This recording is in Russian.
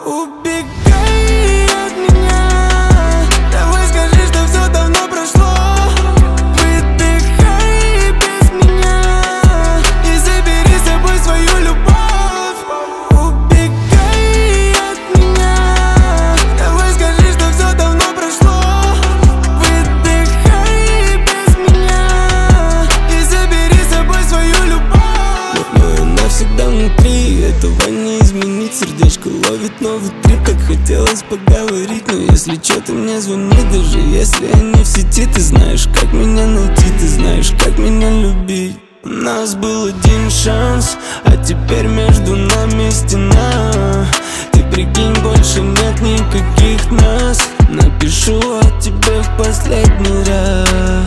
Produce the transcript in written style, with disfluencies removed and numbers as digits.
Убегай от меня, давай скажи, что все давно прошло. Выдыхай без меня и забери с собой свою любовь. Убегай от меня, давай скажи, что все давно прошло. Выдыхай без меня и забери с собой свою любовь. Но я навсегда внутри, этого не изменить. Сердечко ловит новый трип, так хотелось поговорить. Но если чё, ты мне звони, даже если я не в сети. Ты знаешь, как меня найти, ты знаешь, как меня любить. У нас был один шанс, а теперь между нами стена. Ты прикинь, больше нет никаких нас. Напишу о тебе в последний раз.